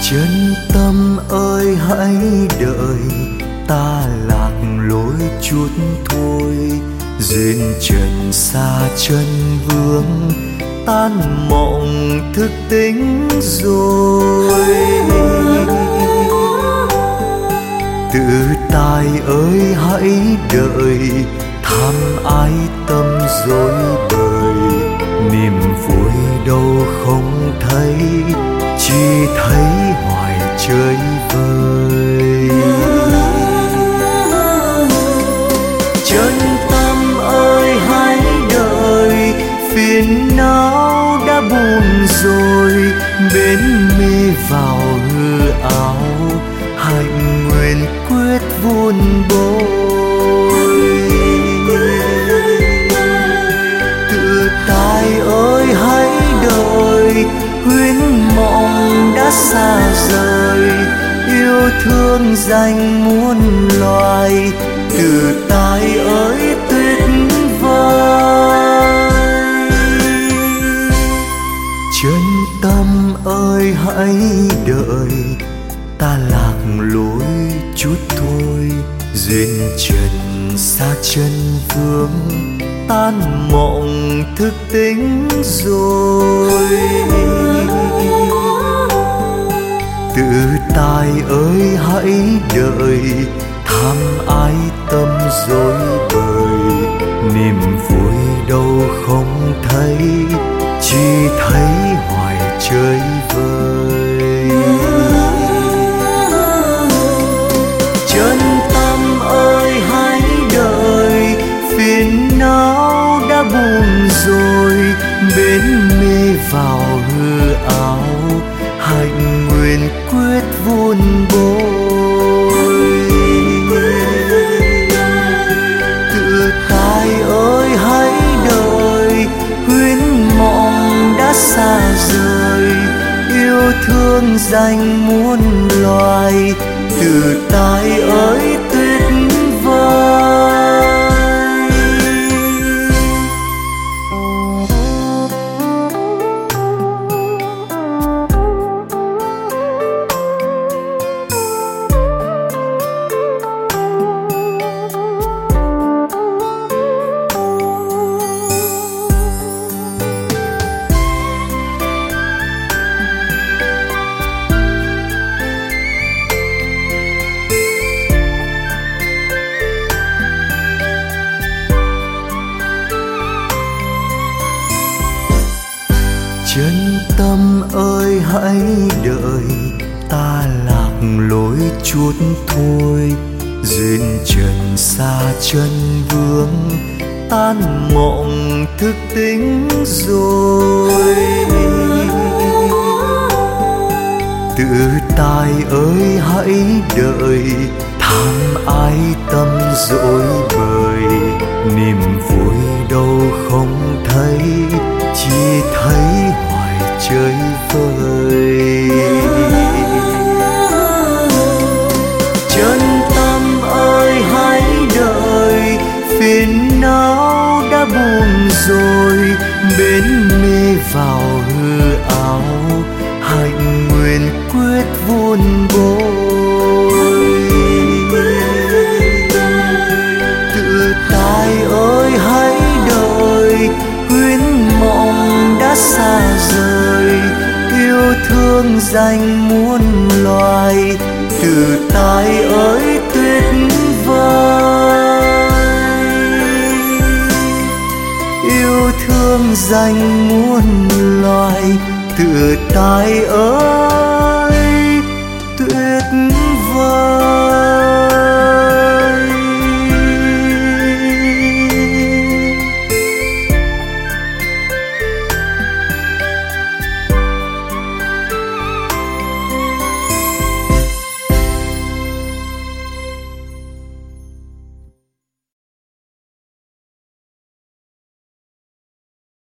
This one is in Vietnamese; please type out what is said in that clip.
Chân tâm ơi hãy đợi, ta lạc lối chút thôi. Duyên trần xa chân vướng, tan mộng thức tính rồi. Tự tài ơi hãy đợi, tham ái tâm dối bời. Niềm vui đâu không thấy, chỉ thấy hoài chơi vơi. Chân tâm ơi hãy đợi, phiền não đã buồn rồi. Bến mê vào hư áo, hạnh nguyện quyết vun bồi. Tự tài ơi hãy đợi, huyễn mộng đã xa rời. Yêu thương dành muôn loài, tự tài ơi tuyệt vời. Chân tâm ơi hãy đợi, ta lạc lối chút thôi. Duyên trần xa chân vướng, tan mộng thức tính rồi. Tự tài ơi hãy đợi, tham ái tâm dối bời. Niềm vui đâu không thấy, chỉ thấy hoài chơi vơi. Chân tâm ơi hãy đợi, phiền não đã buồn rồi. Bến mê vào hư áo, hạnh nguyện quyết vun bồi. Tự tài ơi hãy đợi, huyễn mộng đã xa rời. Yêu thương dành muôn loài, tự tài ơi tuyệt vời. Chân tâm ơi hãy đợi, ta lạc lối chút thôi. Duyên trần xa chân vướng, tan mộng thức tính rồi. Tự tài ơi hãy đợi, tham ái tâm dối bời. Niềm vui đâu không thấy, chỉ thấy hoài chơi vơi. Chân tâm ơi hãy đợi, phiền não đã buồn rồi. Bến mê vào hư áo, hạnh nguyện quyết vun bồi. Tự tài ơi hãy đợi, huyễn mộng đã xa rời. Yêu thương dành muôn loài, tự tài ơi tuyệt vời. Yêu thương dành muôn loài, tự tài ơi